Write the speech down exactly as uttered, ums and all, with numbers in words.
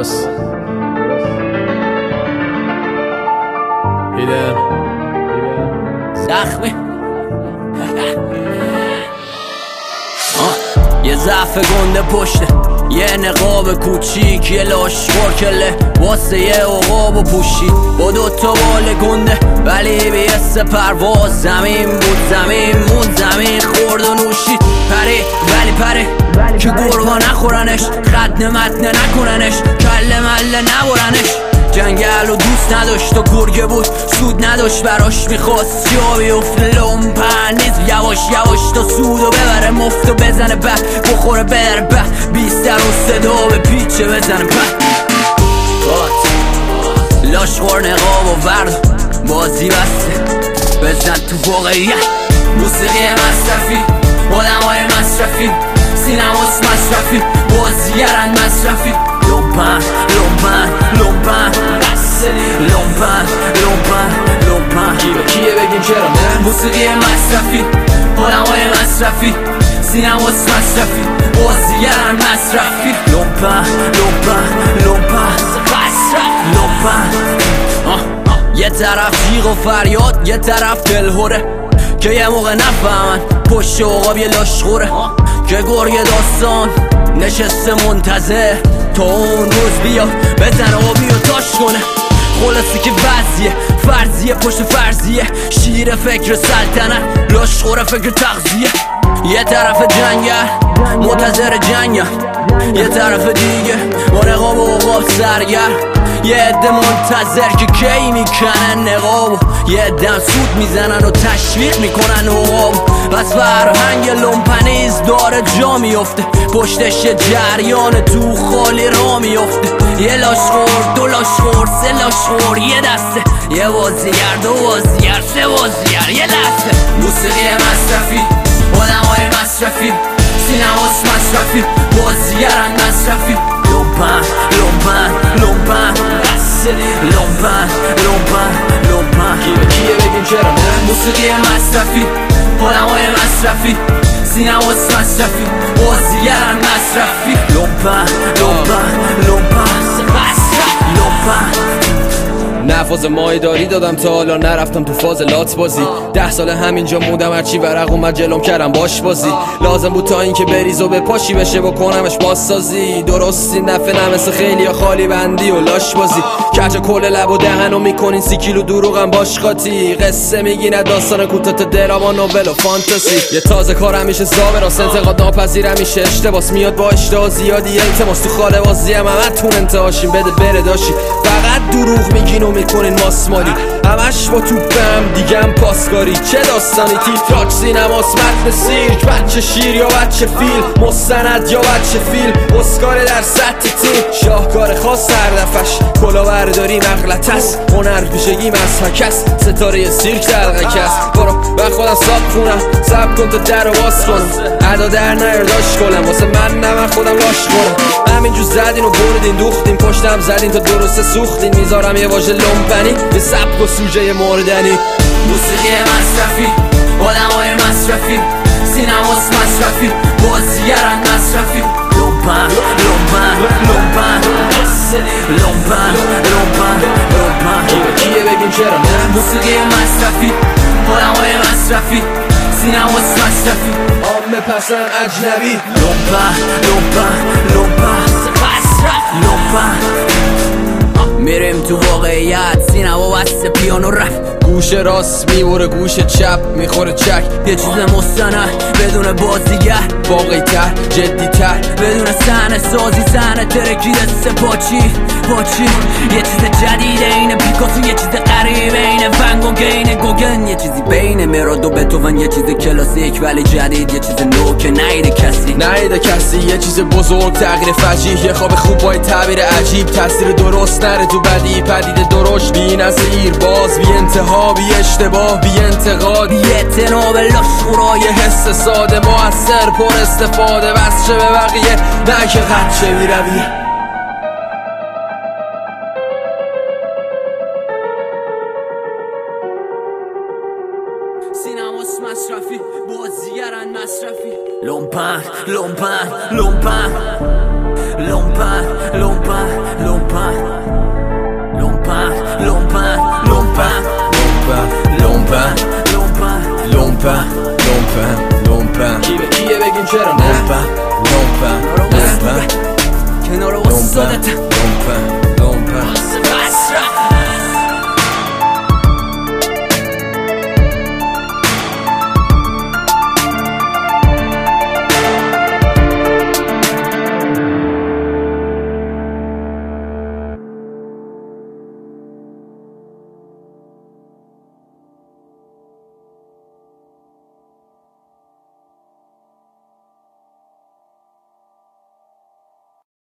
درست هیدر زخمی یه ضعف گنده پشته، یه نقاب کوچیک، یه لاشخور کله واسه یه عقاب و پوشید با دوتا بال گنده ولی بیسته پرواز. زمین بود زمین مون زمین خورد و نوشید پره ولی پره که گرگا نخورنش، خد متنه نکننش، کله مله نبرنش. جنگل و دوست نداشت و گرگه بود سود نداشت براش، میخواست جا بیفته لومپن نیز یواش یواش تا سودو ببره مفت و بزنه به بخوره بره به بیستر و صدا به پیچه بزنه به لاشخور نقاب و ورد بازی بسته بزن تو واقعیت. موسیقی مصرفی آدم های مصرفی سینماس مصرفی بازیگرن مصرفی لومپن لومپن لومپن لومپن لومپن لومپن کی به کیه بگیم چرا نه؟ موسیقی مصرفی آدم های مصرفی سینماس مصرفی بازیگرن مصرفی لومپن لومپن لومپن لومپن. یه طرف جیغ و فریاد یه طرف دلهوره که یه موقع نفهمن پشت عقاب یه لاشخوره که گرگ داستان نشسته منتظر تا اون روز بیاد بزن آبی و تاش کنه. خلاصی که وضعیه فرضیه پشت فرضیه، شیر فکر سلطنت لاشخور فکر تغذیه. یه طرف جنگل منتظر جنگل، یه طرف دیگه با نقاب و عقاب سرگر. یه عده منتظر که کی میکنن نقابو، یه عده سود میزنن و تشویق میکنن عقابو. پس فرهنگ لومپنیز داره جا میفته، پشتش یه جریان تو خالی را میفته. یه لاشخور دو لاشخور سه لاشخور یه دسته، یه بازیگر دو بازیگر سه بازیگر یه دسته. موسیقی مصرفی آدم های مصرفی سینماس مصرفی بازیگرن مصرفی لومپن لومپن لومپن لومپن لومپن لومپن کی به کیه بگیم چرا نه؟ موسیقی مصرفی آدم های مصرفی سینماس مصرفی بازیگرن مصرفی لومپن لومپن لومپن لومپن. نفاز مایداری دادم تا حالا نرفتم تو فاز لات بازی، ده سال همینجا موندم هرچی ورق اومد جلوم کردم باش بازی. لازم بود تا اینکه بریز و به پاشی بشه بکنمش بازسازی. درستی نفه نمسه خیلی یا خالی بندی و لاش بازی، کج کل لب و دهنو میکنین سی کیلو دروغم باش خاطی. قصه میگینه داستان کوتاه دراما نوول و فانتزی. یه تازه کارم میشه زابه راست انتقاد ناپذیرم میشه اشتباس میاد با اشتها زیادی التماس تو خاله بازی هم همتون انتهاشیم بده بره داشی. فقط دروغ میگین و میکنین ماسمالی همش با توپم دیگم پاسکاری. چه داستانی تیتراک سینماس متن سیرک بچه شیر یا بچه فیلم مستند یا بچه فیلم اسکار در سطح تیم شاهکار خاص هر دفش کلاهبرداری مغلط است هنر پیشگی مسحک است ستاره سیرک دلغک است. برو من خودم ساب خونم سب کن تا در رو باز کنم ادا در نیرداش کنم واسه من نه من خودم لاش کنم. همینجور زدین و بردین دوختین پشتم زدین تا درسته سوختین میذارم یه واژه لومپنی به سبک و سوژه مردنی. موسیقی مصرفی آدم های مصرفی سینماس مصرفی بازیگرن مصرفی لومپن لومپن لومپن لومپن لومپن لومپن کی به کیه بگیم چرا نه؟ موسیقی مصرفی آدم های مصرفی سینماس مصرفی عامه پسن اجنبی لومپن لومپن لومپن لومپن. میریم تو واقعیت سینما بسته پیانو رفت گوش راست میبره گوش چپ میخوره چک. یه چیز مستند بدون بازیگر واقعی تر جدی تر بدون صحنه سازی صحنه ترکیده سه پاچی پاچی. یه چیز جدید اینه پیکاسو یه چیز غریبه اینه ونگوگ اینه گوگن یه چیزی بین مراد و بتوون یه چیز کلاسیک ولی جدید یه چیز نو که نیده کسی نیده کسی یه چیز بزرگ تغییر فجیح یه خواب خوب با تعبیر عجیب تاثیر درست نره تو بدی پدید درشت بی نظیر باز بی انتها بی اشتباه بی انتقاد بی اعتناب لاشخورای حس ساده موثر پر استفاده بس چه به بقیه نه که قد بی رویه. سینماس مصرفی بازیگرن مصرفی لومپن لومپن لومپن لومپن لومپن لومپن لومپن لومپن لومپن لومپن لومپن لومپن لومپن لومپن کی به کیه بگین چرا نه لومپن لومپن لومپن کنار واسادت لومپن